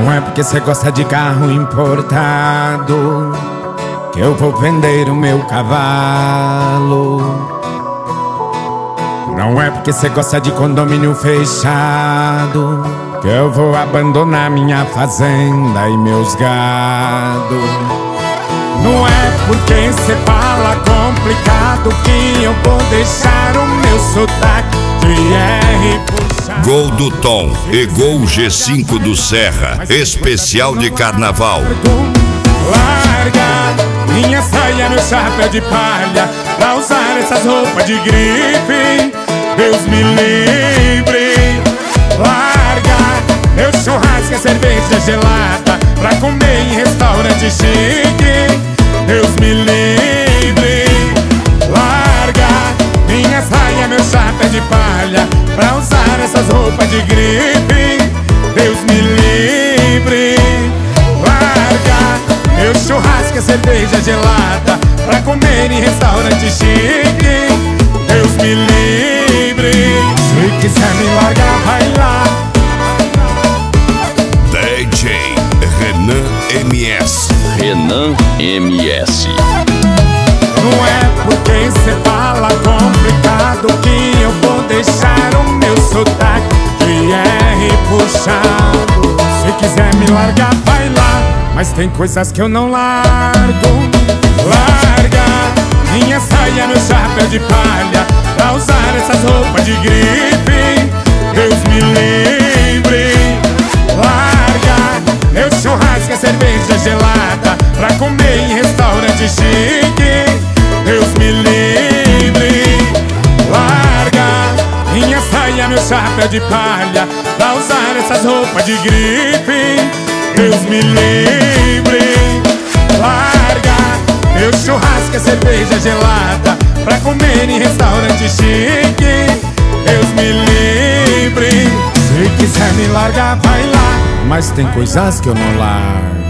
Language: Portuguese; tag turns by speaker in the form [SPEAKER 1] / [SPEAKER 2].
[SPEAKER 1] Não é porque cê gosta de carro importado que eu vou vender o meu cavalo. Não é porque cê gosta de condomínio fechado que eu vou abandonar minha fazenda e meus gado. Não é porque cê fala complicado que eu vou deixar o meu sotaque de R puxado.
[SPEAKER 2] Gol do Tom e Gol G5 do Serra, especial de carnaval.
[SPEAKER 1] Larga minha saia, meu chapéu de palha, pra usar essas roupas de grife. Deus me livre. Larga meu churrasco e cerveja gelada, pra comer em restaurante chique. Deus me livre. Larga minha saia, meu chapéu de palha, pra usar essas roupas de grife. Deus me livre. Larga meu churrasco e cerveja gelada, pra comer em restaurante chique. Deus me livre. Se quiser me largar, vai lá.
[SPEAKER 2] DJ Renan MS.
[SPEAKER 3] Renan MS.
[SPEAKER 1] Não é porque cê fala complicado que eu vou deixar o meu sotaque de R puxado. Se quiser me largar, vai lá, mas tem coisas que eu não largo. Larga minha saia, meu chapéu de palha, pra usar essas roupas de grife. Deus me livre. Larga meu churrasco e cerveja gelada, pra comer em restaurante chique. Deus me livre. Larga minha saia, meu chapéu de palha, pra usar essas roupas de grife. Deus me livre. Larga meu churrasco e cerveja gelada, pra comer em restaurante chique. Deus me livre. Se quiser me largar, vai lá, mas tem coisas que eu não largo.